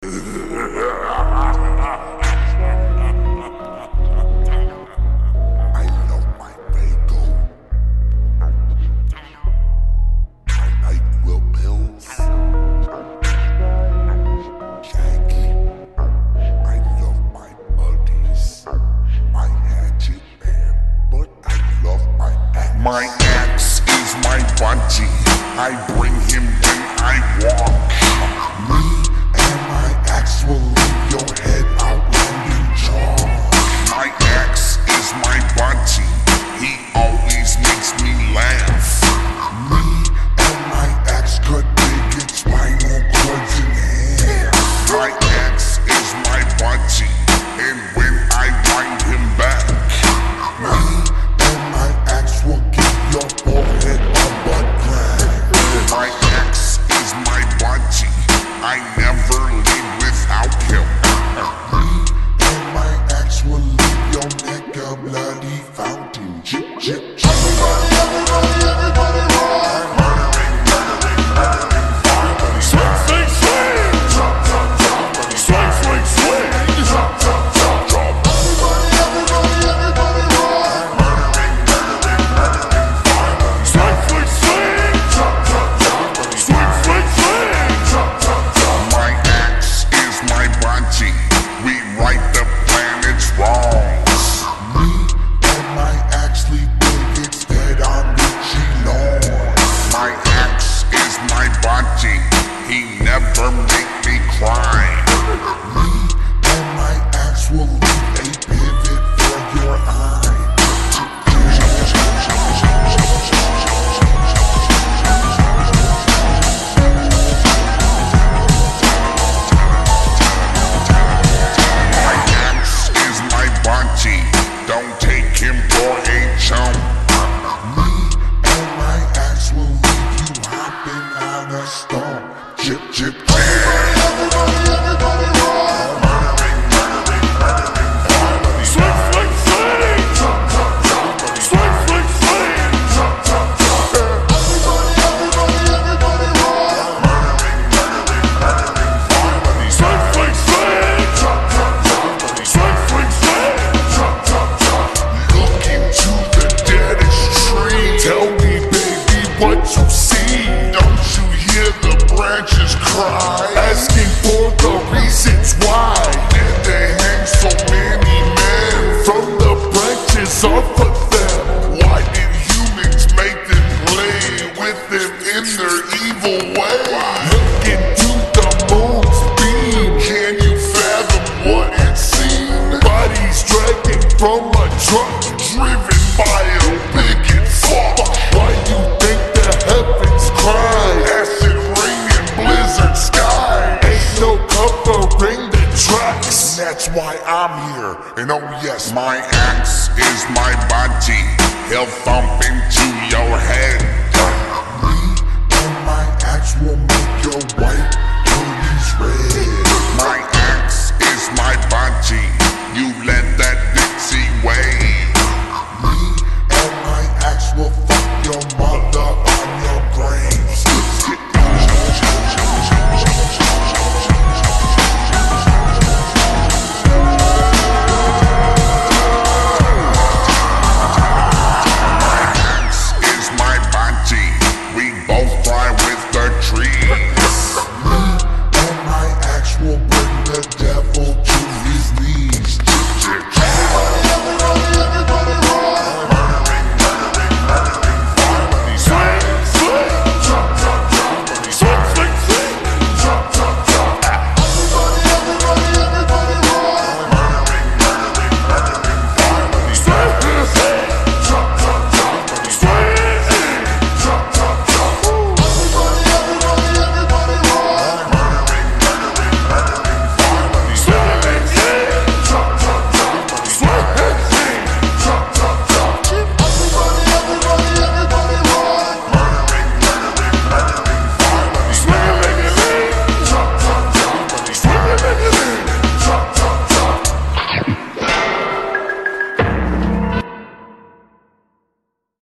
love my bagel. I like Will Bills. Shaggy. I love my buddies. My hatchet man, but I love my axe. My axe is my bungee. I bring him when I walk. Me and my axe will leave your head out landing jaw. My axe is my bungee. He always makes me laugh. Me and my axe cut big spinal cords in half. My axe is my bungee, and when I wind him back, me and my axe will give your forehead a butt crack. My axe is my bungee. I never leave without him. Me and my axe will leave your neck a bloody fountain. Chip, chip, chip. Everybody roll. Murdering farmers. Swing, swing, swing. Drop, drop, drop. Swing, swing, swing. Drop, drop, drop, drop. Everybody roll. Murdering farmers. Swing, swing, swing. Drop, drop, drop. Swing, swing, swing. Drop, drop, drop. My axe is my bungee. We right the planet's wrongs. Me and my axe leave bigots dead on Richie lawns. My axe is my bungee. He never make me cry. Me and my axe will leave a pivot for your eye. My axe is my bungee. Don't take him for a chump. Me and my axe will leave you hopping on a stump. Chip, chip, chip. Everybody roll. Murdering farmers. Swing, swing, swing. Drop, drop, drop. Swing, swing, swing. Drop, drop, drop. Everybody roll. Murdering farmers. Swing, swing, swing. Drop, drop, drop. Swing, swing, swing. Drop, drop, drop. Look into the deadest tree. Tell me, baby, what you see. Don't you hear the branches cry? Asking for the reasons why did they hang so many men from the branches off of them? Why did humans make them play with them in their evil way? Look into the moon's beam. Can you fathom what it's seen? Bodies dragging from a truck driven by a bigot fuck. Why you think the heavens cry? Acid rain and blizzard sky. Ain't no covering the tracks. That's why I'm here. And oh yes, my axe is my bungee. He'll thump into your head. Me and my axe will make your white hoodies red.